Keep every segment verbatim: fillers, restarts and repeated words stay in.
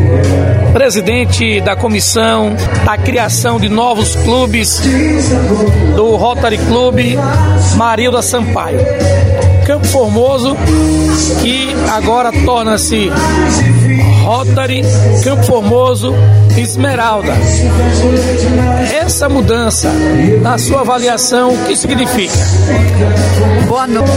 presidente da comissão da criação de novos clubes do Rotary Clube Marilda Sampaio. Campo Formoso, que agora torna-se Rotary Campo Formoso Esmeralda. Essa mudança, na sua avaliação, o que significa? Boa noite.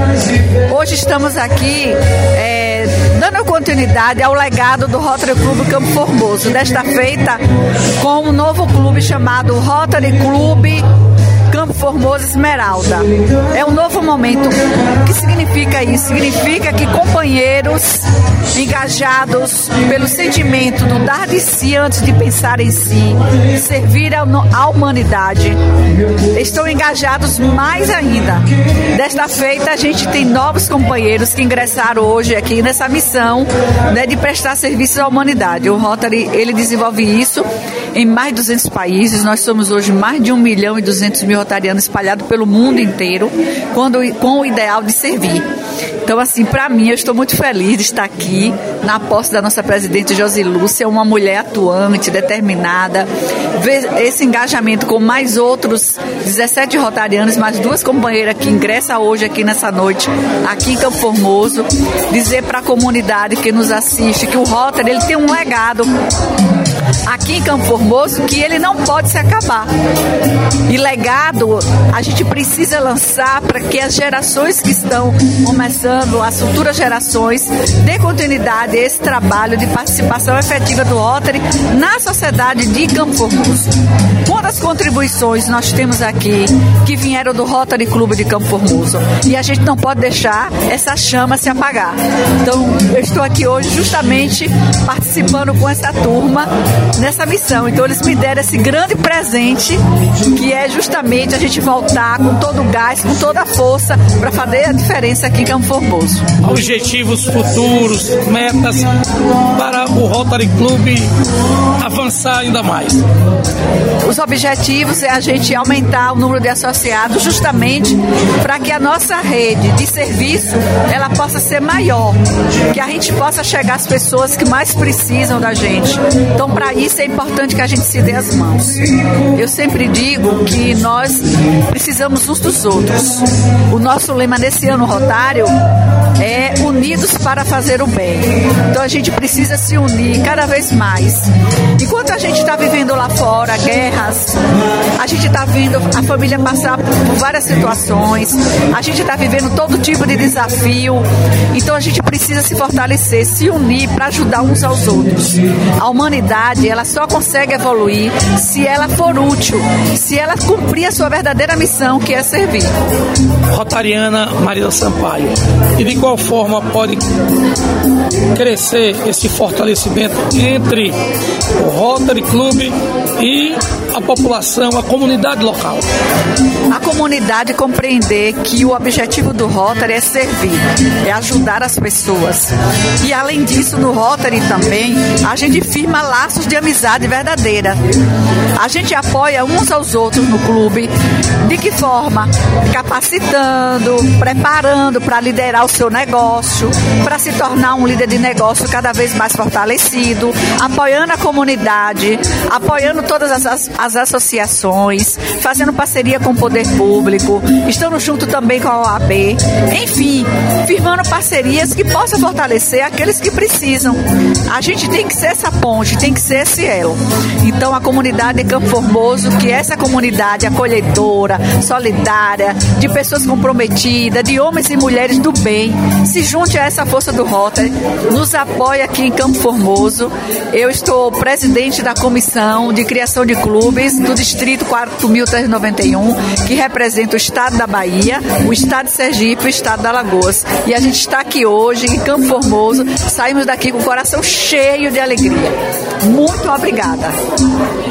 Hoje estamos aqui é, dando continuidade ao legado do Rotary Clube Campo Formoso, desta feita com um novo clube chamado Rotary Clube Campo Formoso Esmeralda. É um novo momento. O que significa isso? Significa que companheiros engajados pelo sentimento do dar de si antes de pensar em si, servir à humanidade, estão engajados mais ainda. Desta feita, a gente tem novos companheiros que ingressaram hoje aqui nessa missão, né, de prestar serviços à humanidade. O Rotary, ele desenvolve isso em mais de duzentos países. Nós somos hoje mais de um milhão e duzentos mil rotarianos espalhados pelo mundo inteiro, quando, com o ideal de servir. Então, assim, para mim, eu estou muito feliz de estar aqui na posse da nossa presidente Josilúcia, uma mulher atuante, determinada, ver esse engajamento com mais outros dezessete rotarianos, mais duas companheiras que ingressam hoje aqui nessa noite, aqui em Campo Formoso, dizer para a comunidade que nos assiste que o Rotary, ele tem um legado aqui em Campo Formoso que ele não pode se acabar. E legado a gente precisa lançar para que as gerações que estão começando, as futuras gerações, dê continuidade a esse trabalho de participação efetiva do Rotary na sociedade de Campo Formoso. Uma das contribuições nós temos aqui que vieram do Rotary Clube de Campo Formoso, e a gente não pode deixar essa chama se apagar. Então eu estou aqui hoje justamente participando com essa turma nessa missão. Então eles me deram esse grande presente, que é justamente a gente voltar com todo o gás, com toda a força para fazer a diferença aqui em Campo Formoso. Objetivos futuros, metas para o Rotary Clube avançar ainda mais. Os objetivos é a gente aumentar o número de associados, justamente para que a nossa rede de serviço ela possa ser maior, que a gente possa chegar às pessoas que mais precisam da gente. Então, para isso é importante que a gente se dê as mãos. Eu sempre digo que nós precisamos uns dos outros. O nosso lema nesse ano rotário é unidos para fazer o bem. Então a gente precisa se unir cada vez mais. Enquanto a gente está vivendo lá fora guerras, a gente está vendo a família passar por várias situações, a gente está vivendo todo tipo de desafio. Então a gente precisa se fortalecer, se unir para ajudar uns aos outros. A humanidade, ela só consegue evoluir se ela for útil, se ela cumprir a sua verdadeira missão, que é servir. Rotariana Marilda Sampaio, e de qual forma pode crescer esse fortalecimento entre o Rotary Clube e a população, a comunidade local? A comunidade compreender que o objetivo do Rotary é servir, é ajudar as pessoas. E além disso, no Rotary também, a gente firma laços de amizade verdadeira. A gente apoia uns aos outros no clube. De que forma? Capacitando, preparando para liderar o seu negócio, para se tornar um líder de negócio cada vez mais fortalecido, apoiando a comunidade, apoiando todas as, as, as associações, fazendo parceria com o poder público, estando junto também com a O A B, enfim, firmando parcerias que possam fortalecer aqueles que precisam. A gente tem que ser essa ponte, tem que ser esse elo. Então a comunidade de Campo Formoso, que é essa comunidade acolhedora, solidária, de pessoas comprometidas, de homens e mulheres do bem, se junte a essa força do Rotary, nos apoia aqui em Campo Formoso. Eu estou presidente da comissão de criação de clubes do distrito quatro mil trezentos e noventa e um, que representa o estado da Bahia, o estado de Sergipe e o estado da Alagoas. E a gente está aqui hoje em Campo Formoso, saímos daqui com o coração cheio de alegria. Muito obrigada.